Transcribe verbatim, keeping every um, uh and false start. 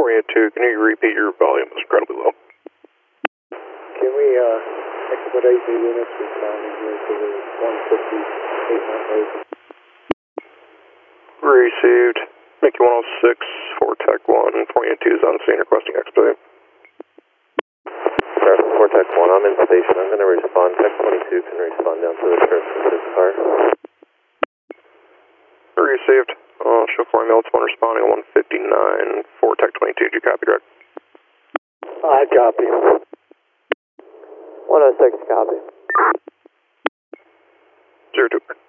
four eight two, can you repeat your volume? It's incredibly low. Can we uh, expedite the units responding here to the one fifty-eight Mount Road? Received. Mickey one oh six, four Tech one, four eight two is on scene requesting expedite. four Tech one, I'm in station. I'm going to respond. Tech twenty-two can respond down to the church with this car. Received. Uh, show four Mills one responding on one fifty-nine, four Tech twenty-two. Do you copy, Greg? I copy. one oh six, copy. Zero two.